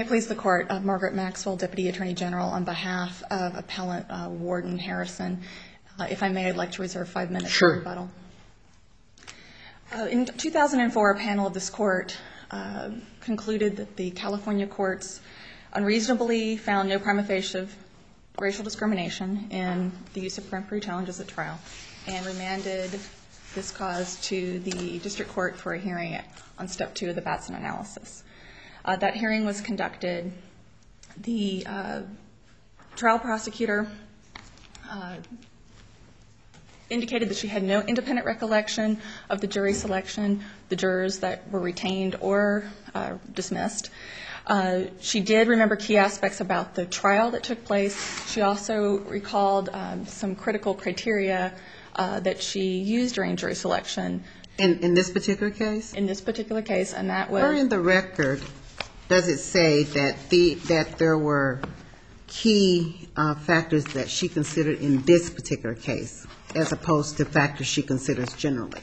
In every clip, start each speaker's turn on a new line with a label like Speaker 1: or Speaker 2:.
Speaker 1: it please the Court, Margaret Maxwell, Deputy Attorney General, on behalf of Appellant Warden Harrison. If I may, I'd like to reserve 5 minutes for rebuttal. In 2004, a panel of this Court concluded that the California courts unreasonably found no prima facie of racial discrimination in the use of peremptory challenges at trial and remanded this cause to the District Court for a hearing on Step 2 of the Batson analysis. That hearing was conducted. The trial prosecutor indicated that she had no independent recollection of the jury selection, the jurors that were retained or dismissed. She did remember key aspects about the trial that took place. She also recalled some critical criteria that she used during jury selection.
Speaker 2: In this particular case?
Speaker 1: In this particular case, and that was...
Speaker 2: Where in the record does it say that there were key factors that she considered in this particular case, as opposed to factors she considers generally?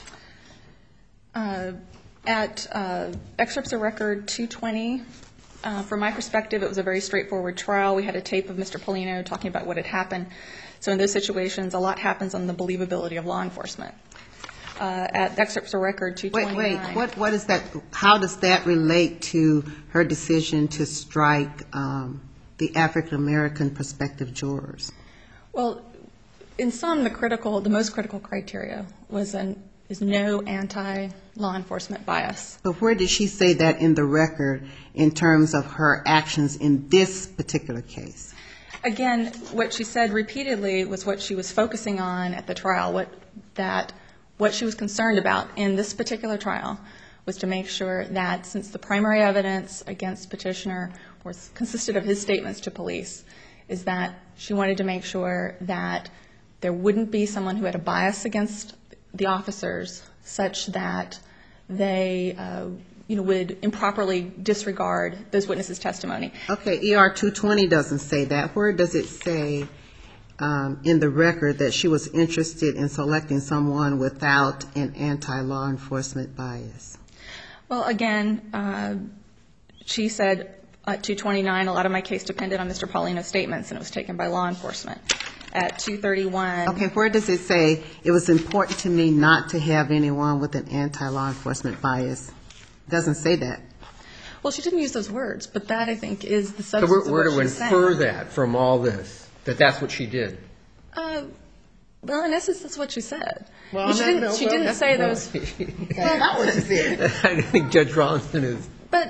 Speaker 1: At excerpts of record 220, from my perspective, it was a very straightforward trial. We had a tape of Mr. Polino talking about what had happened. So in those situations, a lot happens on the believability of law enforcement. At excerpts of record 229...
Speaker 2: Wait, what is that? How does that relate to her decision to strike the African-American prospective jurors?
Speaker 1: Well, in some, the most critical criteria is no anti-law enforcement bias.
Speaker 2: But where did she say that in the record in terms of her actions in this particular case?
Speaker 1: Again, what she said repeatedly was what she was focusing on at the trial, what she was concerned about in this particular trial was to make sure that since the primary evidence against Petitioner consisted of his statements to police, is that she wanted to make sure that there wouldn't be someone who had a bias against the officers such that they would improperly disregard those witnesses' testimony.
Speaker 2: Okay, ER 220 doesn't say that. Where does it say in the record that she was interested in selecting someone without an anti-law enforcement bias?
Speaker 1: Well, again, she said at 229, a lot of my case depended on Mr. Polino's statements, and it was taken by law enforcement. At 231...
Speaker 2: Okay, where does it say it was important to me not to have anyone with an anti-law enforcement bias? It doesn't say that.
Speaker 1: Well, she didn't use those words, but that, I think, is the substance of what she's saying. So
Speaker 3: where do we infer that from all this, that that's what she did?
Speaker 1: Well, in essence, that's what she said.
Speaker 3: Well,
Speaker 1: she didn't say those...
Speaker 2: That's not what she said.
Speaker 3: I think Judge Rawlinson is...
Speaker 1: But,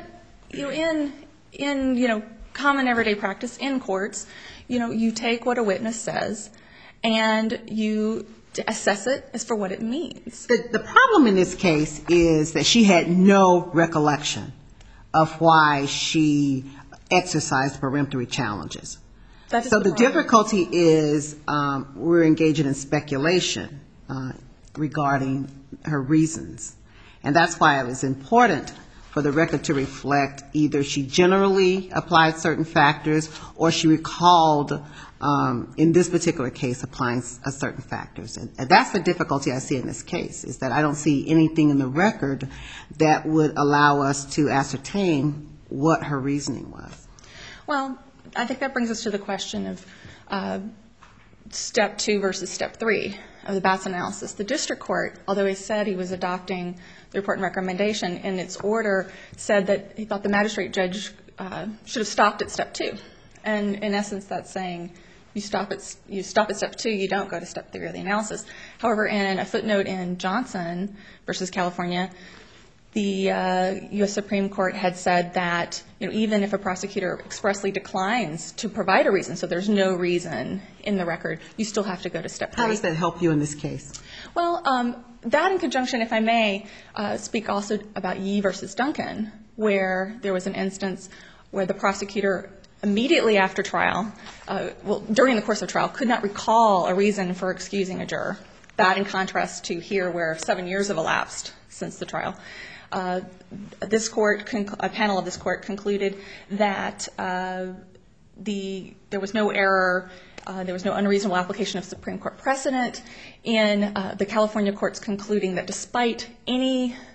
Speaker 1: in common everyday practice in courts, you take what a witness says and you assess it as for what it means.
Speaker 2: The problem in this case is that she had no recollection of why she exercised peremptory challenges. So the difficulty is we're engaging in speculation regarding her reasons. And that's why it was important for the record to reflect either she generally applied certain factors or she recalled, in this particular case, applying certain factors. And that's the difficulty I see in this case, is that I don't see anything in the record that would allow us to ascertain what her reasoning was.
Speaker 1: Well, I think that brings us to the question of Step 2 versus Step 3 of the Batson analysis. The district court, although he said he was adopting the report and recommendation, in its order said that he thought the magistrate judge should have stopped at Step 2. And in essence, that's saying you stop at Step 2, you don't go to Step 3 of the analysis. However, in a footnote in Johnson versus California, the U.S. Supreme Court had said that even if a prosecutor expressly declines to provide a reason, so there's no reason in the record, you still have to go to Step 3.
Speaker 2: How does that help you in this case?
Speaker 1: Well, that in conjunction, if I may, speak also about Yee versus Duncan, where there was an instance where the prosecutor immediately after trial, during the course of trial, could not recall a reason for excusing a juror. That in contrast to here, where 7 years have elapsed since the trial. This court, a panel of this court concluded that there was no error, there was no unreasonable application of Supreme Court precedent in the California courts concluding that despite any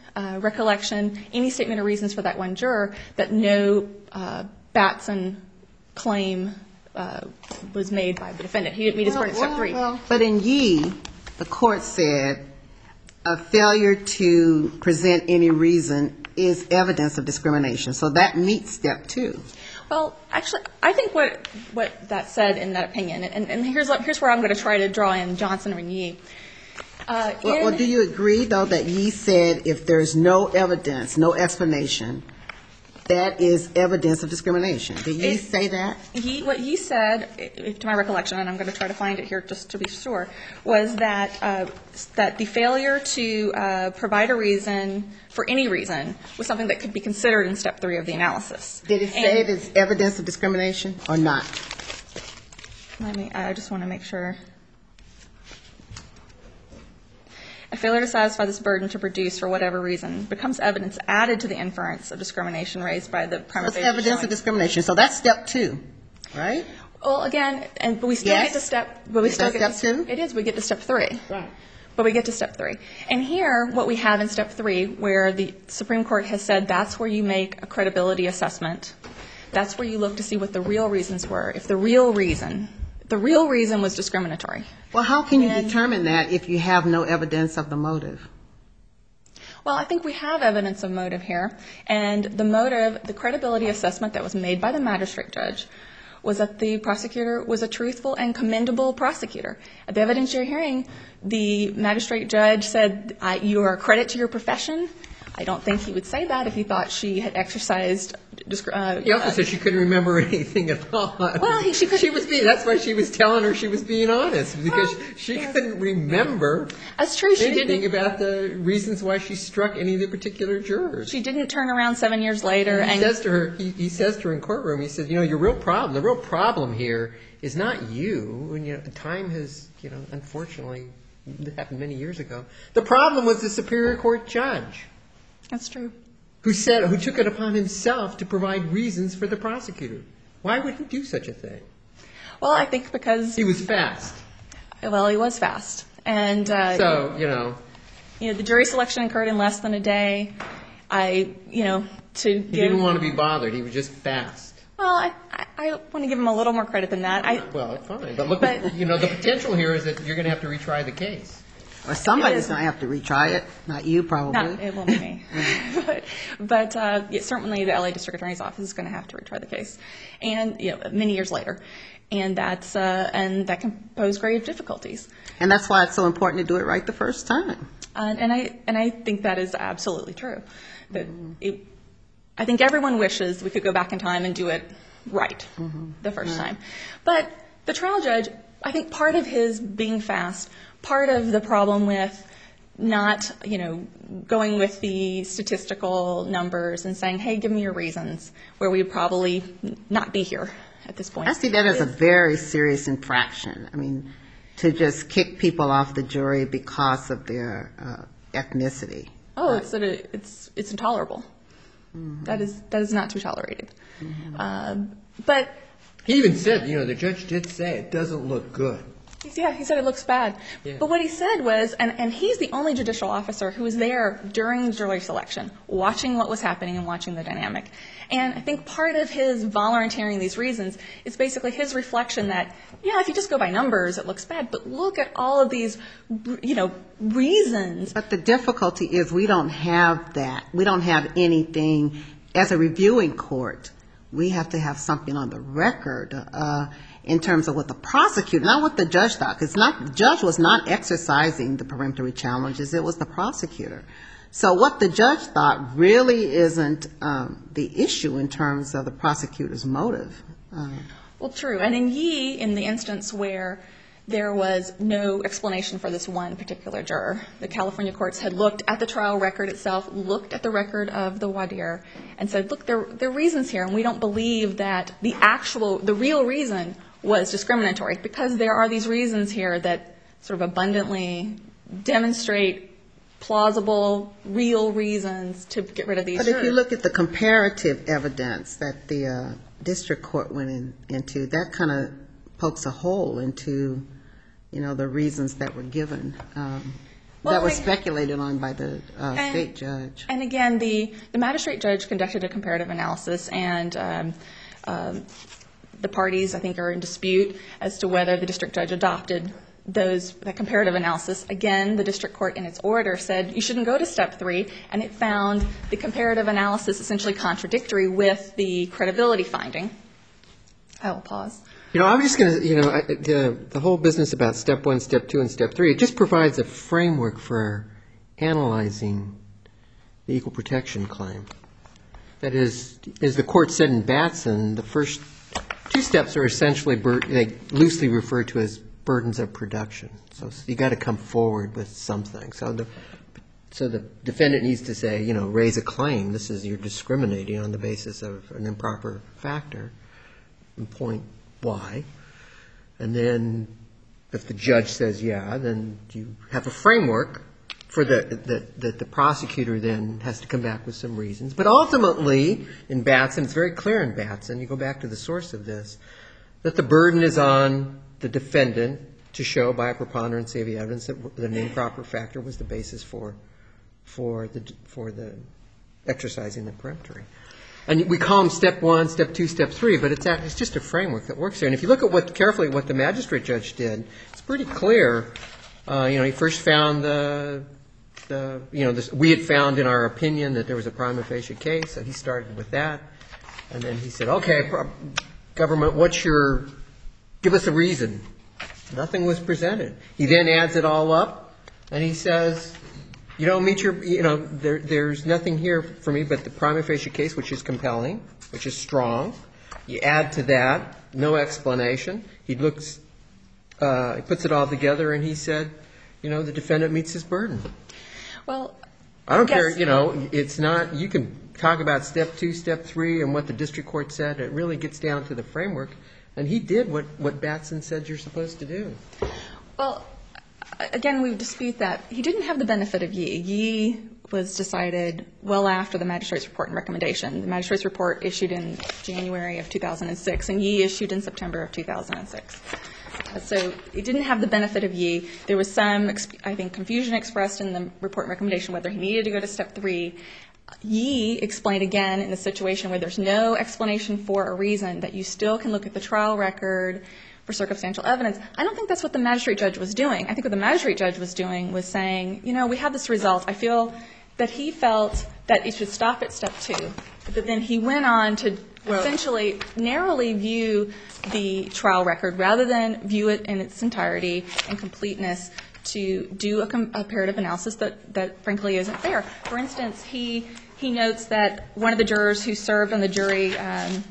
Speaker 1: recollection, any statement of reasons for that one juror, that no Batson claim was made by the defendant. He didn't meet his burden at step 3.
Speaker 2: But in Yee, the court said a failure to present any reason is evidence of discrimination. So that meets step 2.
Speaker 1: Well, actually, I think what that said in that opinion, and here's where I'm going to try to draw in Johnson and Yee.
Speaker 2: Well, do you agree, though, that Yee said if there's no evidence, no explanation, that is evidence of discrimination? Did Yee say that?
Speaker 1: What Yee said, to my recollection, and I'm going to try to find it here just to be sure, was that the failure to provide a reason for any reason was something that could be considered in step 3 of the analysis.
Speaker 2: Did it say it is evidence of discrimination or not?
Speaker 1: I just want to make sure. A failure to satisfy this burden to produce for whatever reason becomes evidence added to the inference of discrimination raised by the prima facie showing.
Speaker 2: It's evidence of discrimination. So that's step 2, right?
Speaker 1: Well, again, but we still get to step. But we still get
Speaker 2: step 2.
Speaker 1: It is. We get to step 3.
Speaker 2: Right.
Speaker 1: But we get to step 3. And here, what we have in step 3, where the Supreme Court has said that's where you make a credibility assessment. That's where you look to see what the real reasons were. If the real reason was discriminatory.
Speaker 2: Well, how can you determine that if you have no evidence of the motive?
Speaker 1: Well, I think we have evidence of motive here. And the motive, the credibility assessment that was made by the magistrate judge was that the prosecutor was a truthful and commendable prosecutor. At the evidentiary hearing, the magistrate judge said, you are a credit to your profession. I don't think he would say that if he thought she had exercised.
Speaker 3: He also said she couldn't remember anything at all.
Speaker 1: Well, she was being.
Speaker 3: That's why she was telling her she was being honest, because she couldn't remember.
Speaker 1: That's true. She
Speaker 3: anything about the reasons why she struck any of the particular jurors.
Speaker 1: She didn't turn around 7 years later.
Speaker 3: And he says to her, he says to her in courtroom, he says, your real problem, the real problem here is not you. And time has, unfortunately, happened many years ago. The problem was the Superior Court judge.
Speaker 1: That's true.
Speaker 3: Who took it upon himself to provide reasons for the prosecutor. Why would he do such a thing?
Speaker 1: Well, I think because
Speaker 3: he was fast.
Speaker 1: Well, he was fast, and
Speaker 3: the
Speaker 1: jury selection occurred in less than a day. He
Speaker 3: didn't want to be bothered. He was just fast.
Speaker 1: Well, I want to give him a little more credit than that.
Speaker 3: Well, fine, but look, the potential here is that you're going to have to retry the case.
Speaker 2: Or somebody's going to have to retry it, not you probably.
Speaker 1: No, it won't be me. but certainly the LA District Attorney's Office is going to have to retry the case, and many years later, and that can pose grave difficulties.
Speaker 2: And that's why it's so important to do it right the first time.
Speaker 1: And I think that is absolutely true. That I think everyone wishes we could go back in time and do it right the first time, but the trial judge, I think part of his being fast. Part of the problem with not, going with the statistical numbers and saying, hey, give me your reasons, where we'd probably not be here at this point.
Speaker 2: I see that as a very serious infraction. I mean, to just kick people off the jury because of their ethnicity.
Speaker 1: Oh, it's intolerable. Mm-hmm. That is not to be tolerated. Mm-hmm. But
Speaker 3: he even said, the judge did say it doesn't look good.
Speaker 1: Yeah, he said it looks bad. Yeah. But what he said was, and he's the only judicial officer who was there during jury selection, watching what was happening and watching the dynamic. And I think part of his volunteering these reasons is basically his reflection that, if you just go by numbers, it looks bad. But look at all of these, reasons.
Speaker 2: But the difficulty is we don't have that. We don't have anything. As a reviewing court, we have to have something on the record in terms of what the prosecutor, not what the judge thought, because the judge was not exercising the peremptory challenges, it was the prosecutor. So what the judge thought really isn't the issue in terms of the prosecutor's motive.
Speaker 1: Well, true. And in Yee, in the instance where there was no explanation for this one particular juror, the California courts had looked at the trial record itself, looked at the record of the voir dire, and said, look, there are reasons here, and we don't believe that the real reason was discriminatory, because there are these reasons here that sort of abundantly demonstrate plausible, real reasons to get rid of these jurors.
Speaker 2: But if you look at the comparative evidence that the district court went into, that kind of pokes a hole into, the reasons that were given. that was speculated on by the state judge.
Speaker 1: And again, the magistrate judge conducted a comparative analysis, and the parties, I think, are in dispute as to whether the district judge adopted that comparative analysis. Again, the district court in its order said you shouldn't go to step 3, and it found the comparative analysis essentially contradictory with the credibility finding. I will pause.
Speaker 3: I'm just going to, the whole business about step 1, step 2, and step 3, it just provides a framework for analyzing the equal protection claim. That is, as the court said in Batson, the first 2 steps are essentially, they loosely referred to as burdens of production. So you got to come forward with something. So the defendant needs to say, raise a claim. This is, you're discriminating on the basis of an improper factor, and point why. And then if the judge says yeah, then you have a framework for that the prosecutor then has to come back with some reasons. But ultimately, in Batson, it's very clear in Batson, you go back to the source of this, that the burden is on the defendant to show by a preponderance of the evidence that the improper factor was the basis for the exercising the peremptory. And we call them step 1, step 2, step 3, but it's just a framework that works there. And if you look at carefully what the magistrate judge did, it's pretty clear. He first found we had found in our opinion that there was a prima facie case, so he started with that. And then he said, okay, government, give us a reason. Nothing was presented. He then adds it all up, and he says, you don't meet there's nothing here for me but the prima facie case, which is compelling, which is strong. You add to that, no explanation. He puts it all together, and he said, the defendant meets his burden.
Speaker 1: Well,
Speaker 3: I don't care, it's not, you can talk about step 2, step 3, and what the district court said. It really gets down to the framework. And he did what Batson said you're supposed to do.
Speaker 1: Well, again, we dispute that. He didn't have the benefit of Yee. Yee was decided well after the magistrate's report and recommendation. The magistrate's report issued in January of 2006, and Yee issued in September of 2006. So he didn't have the benefit of Yee. There was some, I think, confusion expressed in the report and recommendation whether he needed to go to step 3. Yee explained again in the situation where there's no explanation for a reason that you still can look at the trial record for circumstantial evidence. I don't think that's what the magistrate judge was doing. I think what the magistrate judge was doing was saying, we have this result. I feel that he felt that it should stop at step 2. But then he went on to essentially narrowly view the trial record rather than view it in its entirety and completeness to do a comparative analysis that frankly isn't fair. For instance, he notes that one of the jurors who served on the jury, had,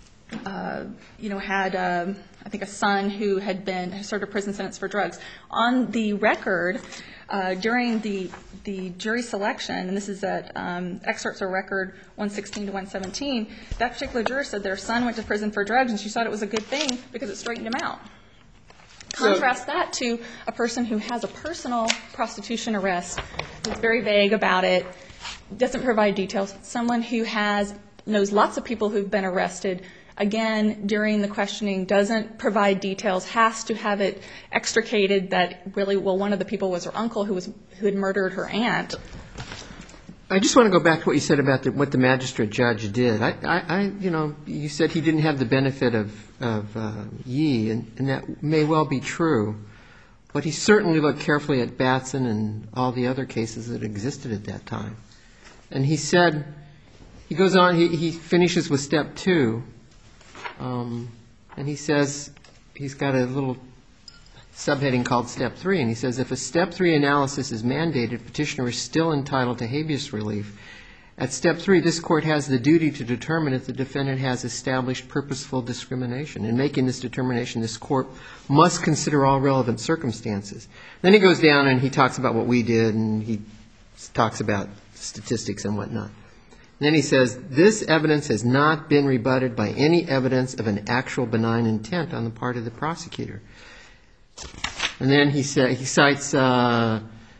Speaker 1: I think, a son who had served a prison sentence for drugs. On the record, during the jury selection, and this is at excerpts of record 116 to 117, that particular juror said their son went to prison for drugs, and she thought it was a good thing because it straightened him out. Contrast that to a person who has a personal prostitution arrest, who's very vague about it, doesn't provide details. Someone who knows lots of people who've been arrested, again, during the questioning, doesn't provide details, has to have it extricated that really, one of the people was her uncle who had murdered her aunt.
Speaker 3: I just want to go back to what you said about what the magistrate judge did. You said he didn't have the benefit of Yee, and that may well be true. But he certainly looked carefully at Batson and all the other cases that existed at that time. And he said, he goes on, he finishes with step 2, and he says, he's got a little subheading called step 3, and he says, if a step 3 analysis is mandated, petitioner is still entitled to habeas relief. At step 3, this court has the duty to determine if the defendant has established purposeful discrimination. In making this determination, this court must consider all relevant circumstances. Then he goes down and he talks about what we did, and he talks about statistics and whatnot. Then he says, this evidence has not been rebutted by any evidence of an actual benign intent on the part of the prosecutor. And then he cites Miller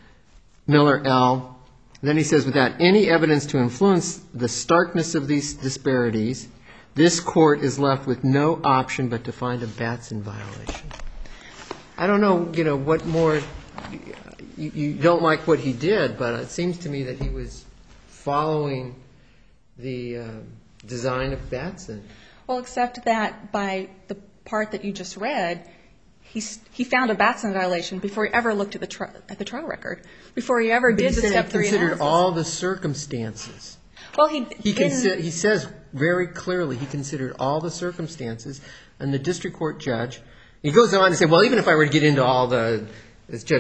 Speaker 3: L. Then he says, without any evidence to influence the starkness of these disparities, this court is left with no option but to find a Batson violation. I don't know, what more you don't like what he did, but it seems to me that he was following the design of Batson.
Speaker 1: Well, except that by the part that you just read, he found a Batson violation before he ever looked at the trial record, before he ever did the step 3 analysis.
Speaker 3: He considered all the circumstances.
Speaker 1: Well,
Speaker 3: he says very clearly he considered all the circumstances, and the district court judge, he goes on to say, well, even if I were to get into all as Judge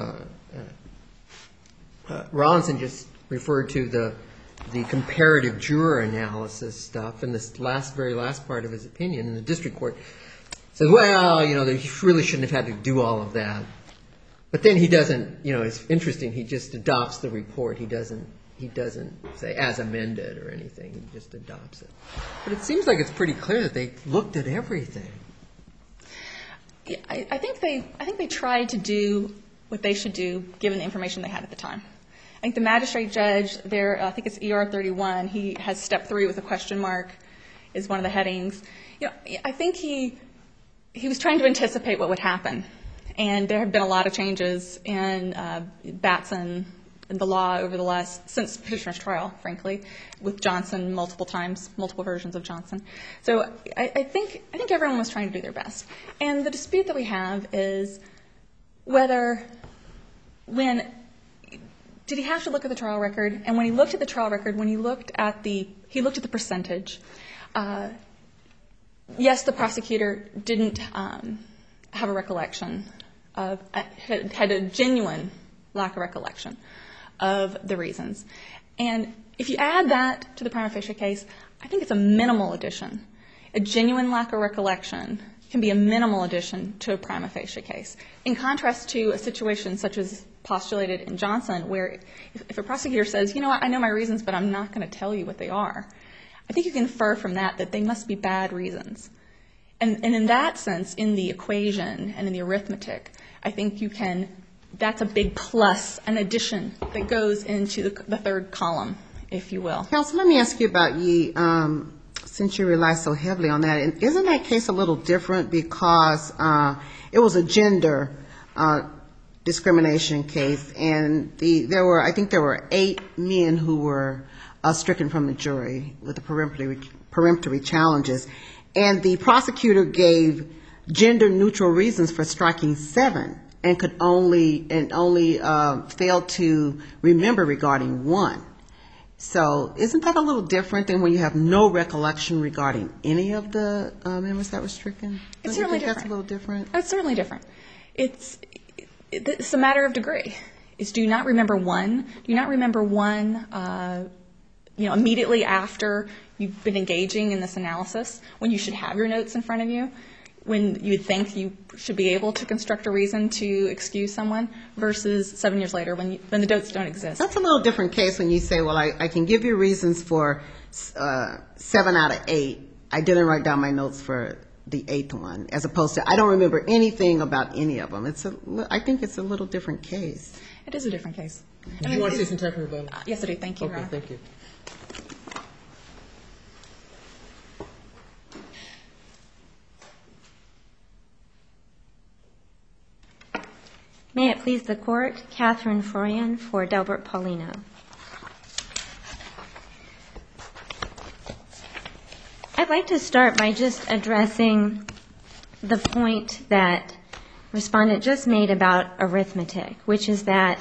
Speaker 3: Rawlinson just referred to the comparative juror analysis stuff in this very last part of his opinion, and the district court says, well, they really shouldn't have had to do all of that. But then he doesn't, it's interesting, he just adopts the report. He doesn't say as amended or anything. He just adopts it. But it seems like it's pretty clear that they looked at everything.
Speaker 1: Yeah, I think they tried to do what they should do given the information they had at the time. I think the magistrate judge there, I think it's ER 31, he has step 3 with a question mark is one of the headings. I think he was trying to anticipate what would happen. And there have been a lot of changes in Batson and the law since Petitioner's trial, frankly, with Johnson multiple times, multiple versions of Johnson. So I think everyone was trying to do their best. And the dispute that we have is did he have to look at the trial record? And when he looked at the trial record, when he looked at the percentage, yes, the prosecutor didn't have a recollection had a genuine lack of recollection of the reasons. And if you add that to the prima facie case, I think it's a minimal addition. A genuine lack of recollection can be a minimal addition to a prima facie case. In contrast to a situation such as postulated in Johnson, where if a prosecutor says, I know my reasons, but I'm not going to tell you what they are, I think you can infer from that they must be bad reasons. And in that sense, in the equation and in the arithmetic, I think that's a big plus, an addition that goes into the third column, if you will.
Speaker 2: Counsel, let me ask you about Yee, since you rely so heavily on that. And isn't that case a little different because it was a gender discrimination case, and I think there were 8 men who were stricken from the jury with the peremptory challenges, and the prosecutor gave gender-neutral reasons for striking 7, and could only failed to remember regarding 1. So isn't that a little different than when you have no recollection regarding any of the members that were stricken?
Speaker 1: It's certainly different.
Speaker 2: That's a little different.
Speaker 1: It's certainly different. It's a matter of degree. Do you not remember one? Do you not remember one? Immediately after you've been engaging in this analysis, when you should have your notes in front of you, when you would think you should be able to construct a reason to excuse someone, versus 7 years later when the notes don't exist.
Speaker 2: That's a little different case when you say, well, I can give you reasons for 7 out of 8. I didn't write down my notes for the 8th one, as opposed to I don't remember anything about any of them. I think it's a little different case.
Speaker 1: It is a different case.
Speaker 3: Do you want to say some time for rebuttal?
Speaker 1: Yes, I do. Thank you, Your Honor.
Speaker 3: Okay, thank you.
Speaker 4: May it please the Court, Catherine Florian for Delbert Paulino. I'd like to start by just addressing the point that Respondent just made about arithmetic, which is that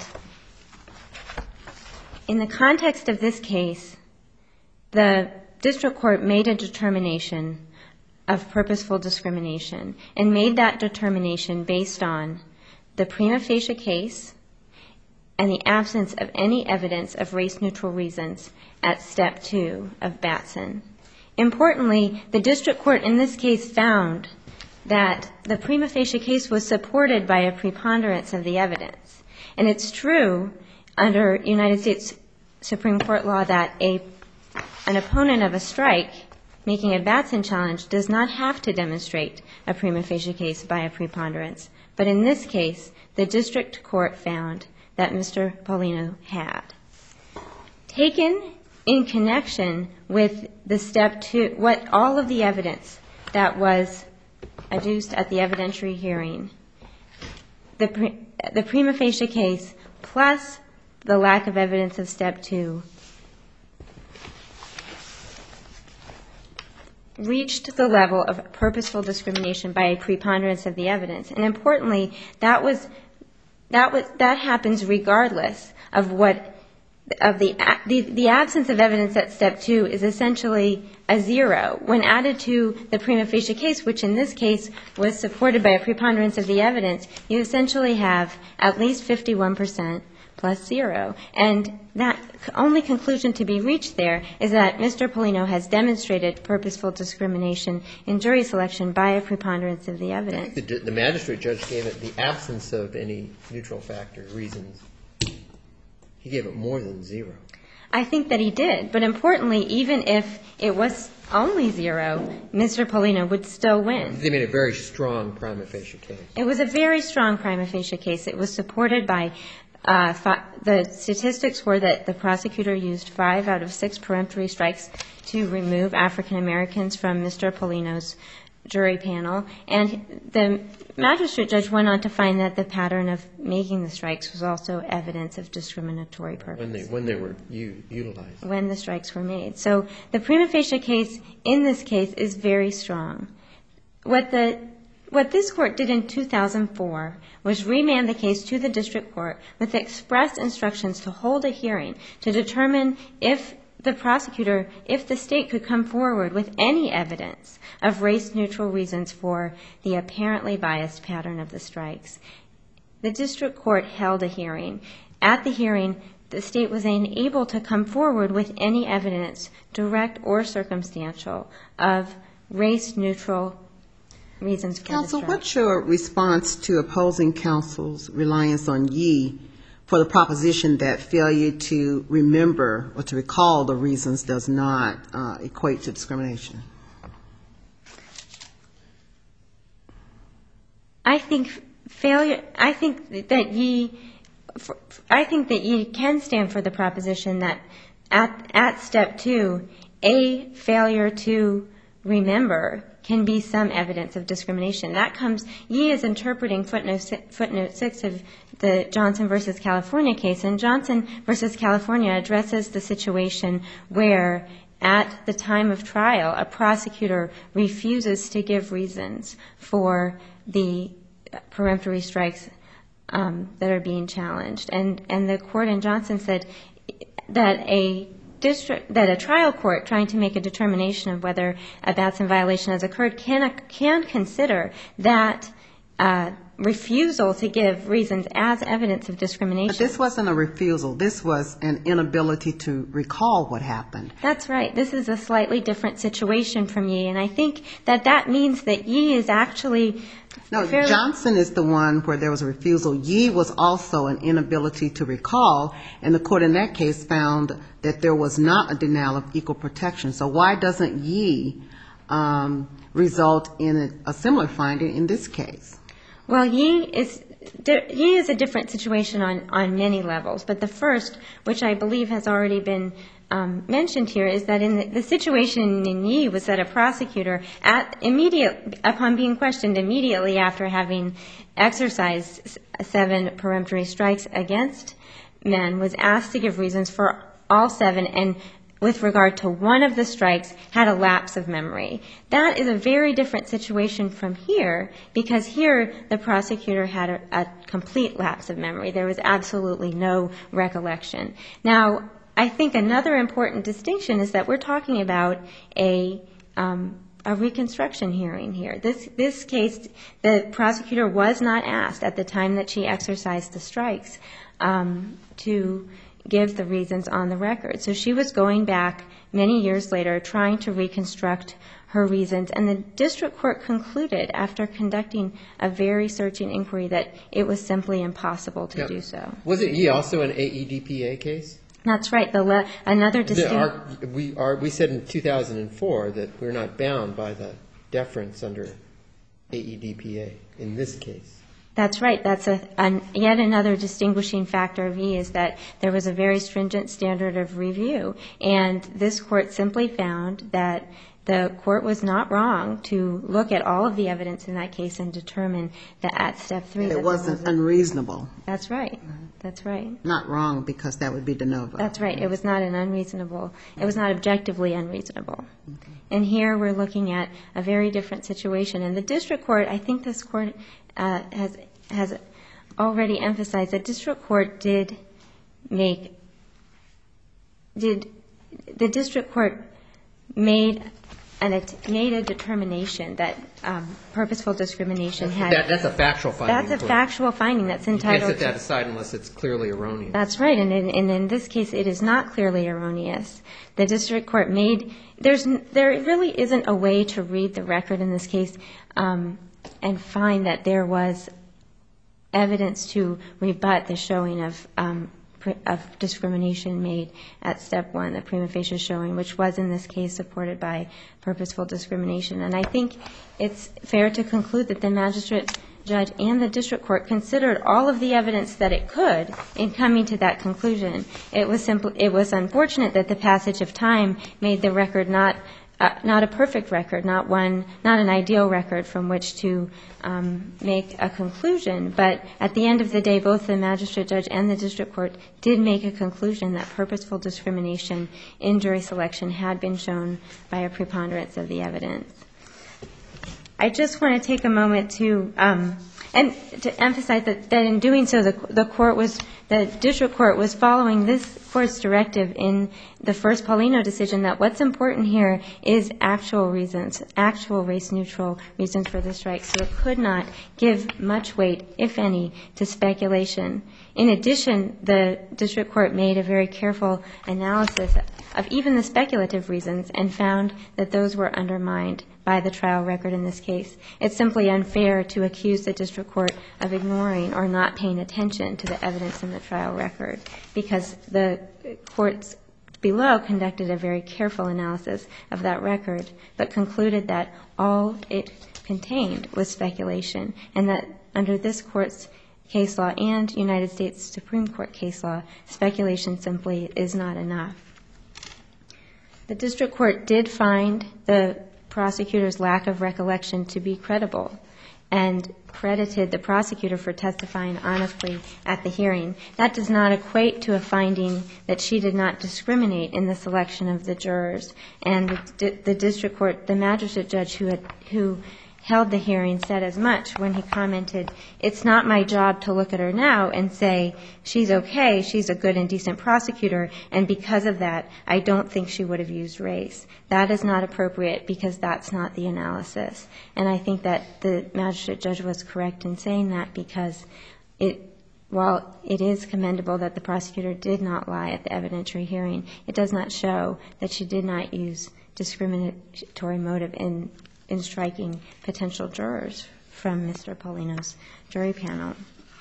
Speaker 4: in the context of this case, the district court made a determination of purposeful discrimination and made that determination based on the prima facie case and the absence of any evidence of race-neutral reasons at Step 2 of Batson. Importantly, the district court in this case found that the prima facie case was supported by a preponderance of the evidence. And it's true under United States Supreme Court law that an opponent of a strike making a Batson challenge does not have to demonstrate a prima facie case by a preponderance. But in this case, the district court found that Mr. Paulino had. Taken in connection with the Step 2, all of the evidence that was adduced at the evidentiary hearing, the prima facie case plus the lack of evidence of step 2 reached the level of purposeful discrimination by a preponderance of the evidence. And importantly, that happens regardless of the absence of evidence at step 2 is essentially a 0. When added to the prima facie case, which in this case was supported by a preponderance of the evidence, you essentially have at least 51% plus 0. And that only conclusion to be reached there is that Mr. Polino has demonstrated purposeful discrimination in jury selection by a preponderance of the evidence.
Speaker 3: The magistrate judge gave it the absence of any neutral factor reasons. He gave it more than 0.
Speaker 4: I think that he did. But importantly, even if it was only 0, Mr. Polino would still win.
Speaker 3: They made a very strong prima facie case.
Speaker 4: It was a very strong prima facie case. It was supported by the statistics were that the prosecutor used 5 out of 6 peremptory strikes to remove African Americans from Mr. Polino's jury panel. And the magistrate judge went on to find that the pattern of making the strikes was also evidence of discriminatory purpose.
Speaker 3: When they were utilized.
Speaker 4: When the strikes were made. So the prima facie case in this case is very strong. What this court did in 2004 was remand the case to the district court with express instructions to hold a hearing to determine if the prosecutor, if the state could come forward with any evidence of race-neutral reasons for the apparently biased pattern of the strikes. The district court held a hearing. At the hearing, the state was unable to come forward with any evidence, direct or circumstantial, of race-neutral reasons for the strikes.
Speaker 2: Counsel, what's your response to opposing counsel's reliance on Yee for the proposition that failure to remember or to recall the reasons does not equate to discrimination?
Speaker 4: I think that Yee can stand for the proposition that at step 2, a failure to remember can be some evidence of discrimination. Yee is interpreting footnote 6 of the Johnson versus California case, and Johnson versus California addresses the situation where at the time of trial, a prosecutor refuses to give reasons for the peremptory strikes that are being challenged. And the court in Johnson said that a trial court trying to make a determination of whether a Batson violation has occurred can consider that refusal to give reasons as evidence of discrimination.
Speaker 2: But this wasn't a refusal. This was an inability to recall what happened.
Speaker 4: That's right. This is a slightly different situation from Yee, and I think that means that Yee is actually
Speaker 2: No, Johnson is the one where there was a refusal. Yee was also an inability to recall, and the court in that case found that there was not a denial of equal protection. So why doesn't Yee result in a similar finding in this case?
Speaker 4: Well, Yee is a different situation on many levels, but the first, which I believe has already been mentioned here, is that in the situation in Yee was that a prosecutor, upon being questioned immediately after having exercised 7 peremptory strikes against men, was asked to give reasons for all 7, and with regard to one of the strikes, had a lapse of memory. That is a very different situation from here, because here the prosecutor had a complete lapse of memory. There was absolutely no recollection. Now, I think another important distinction is that we're talking about a reconstruction hearing here. This case, the prosecutor was not asked at the time that she exercised the strikes to give the reasons on the record. So she was going back many years later trying to reconstruct her reasons, and the district court concluded after conducting a very searching inquiry that it was simply impossible to do so.
Speaker 3: Wasn't Yee also an AEDPA case?
Speaker 4: That's right. Another distinction.
Speaker 3: We said in 2004 that we're not bound by the deference under AEDPA in this case.
Speaker 4: That's right. That's yet another distinguishing factor of Yee, is that there was a very stringent standard of review, and this court simply found that the court was not wrong to look at all of the evidence in that case and determine that at Step 3.
Speaker 2: It wasn't unreasonable.
Speaker 4: That's right. That's right.
Speaker 2: Not wrong, because that would be de novo.
Speaker 4: That's right. It was not an unreasonable, it was not objectively unreasonable. Okay. And here we're looking at a very different situation. And the district court, I think this court has already emphasized that district court did make, the district court made a determination that purposeful discrimination had.
Speaker 3: That's a factual finding.
Speaker 4: That's a factual finding that's entitled.
Speaker 3: You can't set that aside unless it's clearly erroneous.
Speaker 4: That's right. And in this case, it is not clearly erroneous. The district court made, there really isn't a way to read the record in this case and find that there was evidence to rebut the showing of discrimination made at Step 1, the prima facie showing, which was in this case supported by purposeful discrimination. And I think it's fair to conclude that the magistrate judge and the district court considered all of the evidence that it could in coming to that conclusion. It was unfortunate that the passage of time made the record not a perfect record, not an ideal record from which to make a conclusion. But at the end of the day, both the magistrate judge and the district court did make a conclusion that purposeful discrimination in jury selection had been shown by a preponderance of the evidence. I just want to take a moment to emphasize that in doing so, the district court was following this court's directive in the first Paulino decision that what's important here is actual reasons, actual race-neutral reasons for the strike. So it could not give much weight, if any, to speculation. In addition, the district court made a very careful analysis of even the speculative reasons and found that those were undermined by the trial record in this case. It's simply unfair to accuse the district court of ignoring or not paying attention to the evidence in the trial record, because the courts below conducted a very careful analysis of that record, but concluded that all it contained was speculation, and that under this court's case law and United States Supreme Court case law, speculation simply is not enough. The district court did find the prosecutor's lack of recollection to be credible and credited the prosecutor for testifying honestly at the hearing. That does not equate to a finding that she did not discriminate in the selection of the jurors. And the district court, the magistrate judge who held the hearing said as much when he commented, "It's not my job to look at her now and say, she's okay, she's a good and decent prosecutor, and because of that, I don't think she would have used race." That is not appropriate, because that's not the analysis. And I think that the magistrate judge was correct in saying that, because while it is commendable that the prosecutor did not lie at the evidentiary hearing, it does not show that she did not use discriminatory motive in striking potential jurors from Mr. Paulino's jury panel.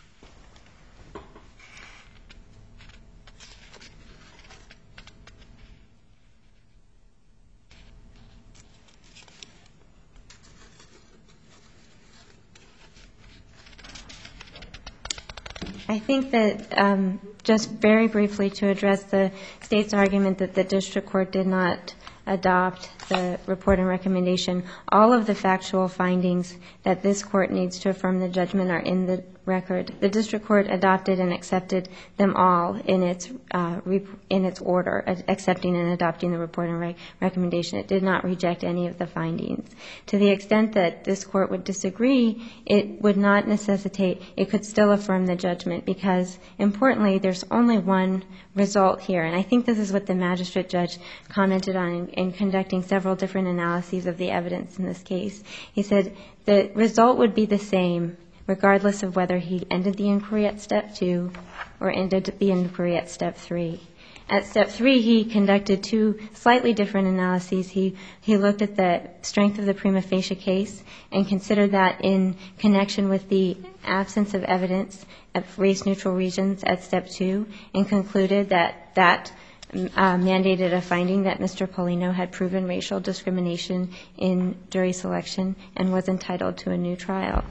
Speaker 4: I think that just very briefly to address the State's argument that the district court did not adopt the report and recommendation, all of the factual findings that this court needs to affirm the judgment are in the record. The district court adopted and accepted them all in its order, accepting and adopting the report and recommendation. It did not reject any of the findings. To the extent that this court would disagree, it would not necessitate, it could still affirm the judgment, because importantly, there's only one result here. And I think this is what the magistrate judge commented on in conducting several different analyses of the evidence in this case. He said the result would be the same regardless of whether he ended the inquiry at Step 2 or ended the inquiry at Step 3. At Step 3, he conducted two slightly different analyses. He looked at the strength of the prima facie case and considered that in connection with the absence of evidence of race-neutral reasons at Step 2, and concluded that that mandated a finding that Mr. Paulino had proven racial discrimination in jury selection and was entitled to a new trial.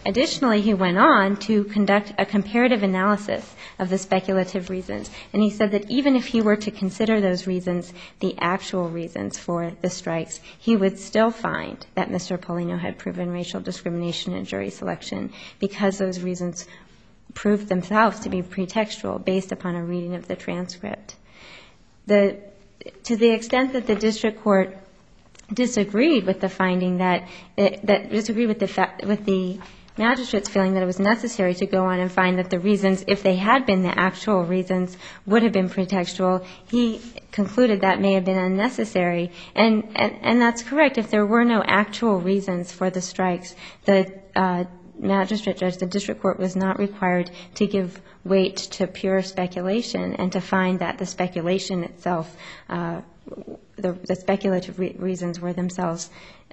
Speaker 4: Additionally, he went on to conduct a comparative analysis of the speculative reasons, and he said that even if he were to consider those reasons the actual reasons for the strikes, he would still find that Mr. Paulino had proven racial discrimination in jury selection because those reasons proved themselves to be pretextual based upon a reading of the transcript. To the extent that the district court disagreed with the finding that disagreed with the magistrate's feeling that it was necessary to go on and find that the reasons, if they had been the actual reasons, would have been pretextual, he concluded that may have been unnecessary. And that's correct. If there were no actual reasons for the strikes, the magistrate judge, the district court, was not required to give weight to pure speculation and to find that the speculation itself, the speculative reasons were themselves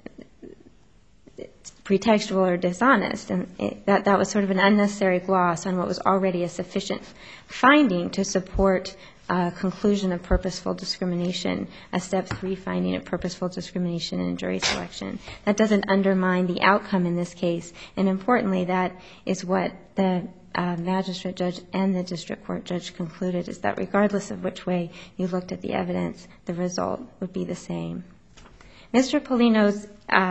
Speaker 4: pretextual or dishonest. And that was sort of an unnecessary gloss on what was already a sufficient finding to support a conclusion of purposeful discrimination, a Step 3 finding of purposeful discrimination in jury selection. That doesn't undermine the outcome in this case. And importantly, that is what the magistrate judge and the district court judge concluded, is that regardless of which way you looked at the evidence, the result would be the same. Mr. Paulino's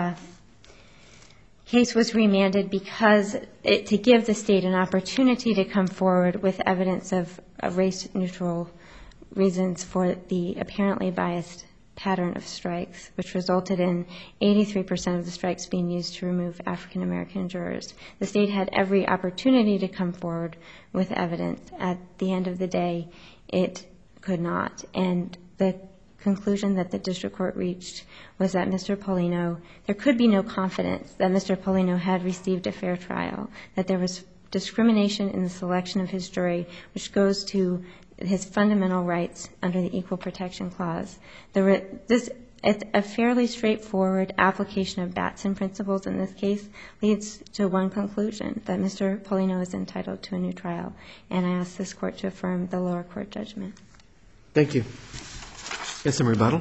Speaker 4: case was remanded because to give the state an opportunity to come forward with evidence of race-neutral reasons for the apparently biased pattern of strikes, which resulted in 83% of the strikes being used to remove African-American jurors. The state had every opportunity to come forward with evidence. At the end of the day, it could not. And the conclusion that the district court reached was that Mr. Paulino, there could be no confidence that Mr. Paulino had received a fair trial, that there was discrimination in the selection of his jury, which goes to his fundamental rights under the Equal Protection Clause. A fairly straightforward application of Batson principles in this case leads to one conclusion, that Mr. Paulino is entitled to a new trial. And I ask this court to affirm the lower court judgment.
Speaker 3: Thank you. Get some rebuttal.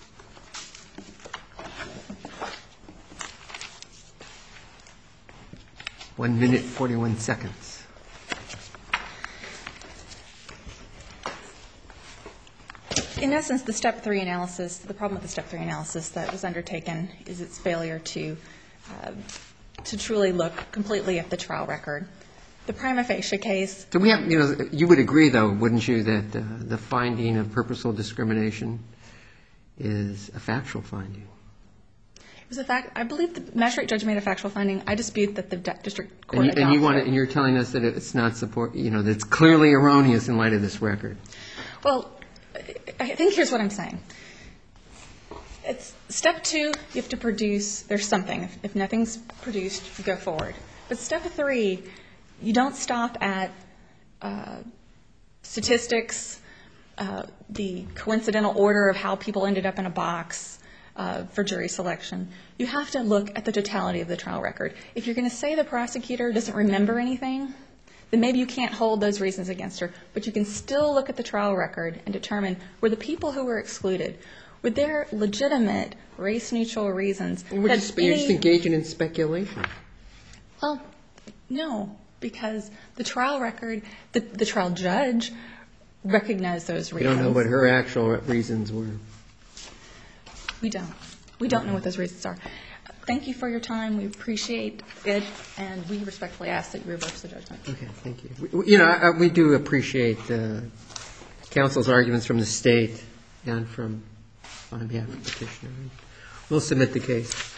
Speaker 3: One minute, 41 seconds.
Speaker 1: In essence, the Step 3 analysis, the problem with the Step 3 analysis that was undertaken is its failure to truly look completely at the trial record. The prima facie case.
Speaker 3: So we have, you would agree, though, wouldn't you, that the finding of purposeful discrimination is a factual finding?
Speaker 1: It was a fact. I believe the magistrate judge made a factual finding. I dispute that the district court adopted it.
Speaker 3: And you're telling us that it's not that it's clearly erroneous in light of this record.
Speaker 1: Well, I think here's what I'm saying. It's Step 2, you have to produce, there's something. If nothing's produced, you go forward. But Step 3, you don't stop at statistics, the coincidental order of how people ended up in a box for jury selection. You have to look at the totality of the trial record. If you're going to say the prosecutor doesn't remember anything, then maybe you can't hold those reasons against her. But you can still look at the trial record and determine, were the people who were excluded, were there legitimate race-neutral reasons?
Speaker 3: You're just engaging in speculation.
Speaker 1: Well, no, because the trial record, the trial judge recognized those reasons.
Speaker 3: We don't know what her actual reasons were.
Speaker 1: We don't. We don't know what those reasons are. Thank you for your time. We appreciate it, and we respectfully ask that you reverse the judgment.
Speaker 3: Okay, thank you. We do appreciate counsel's arguments from the state and on behalf of the petitioner. We'll submit the case.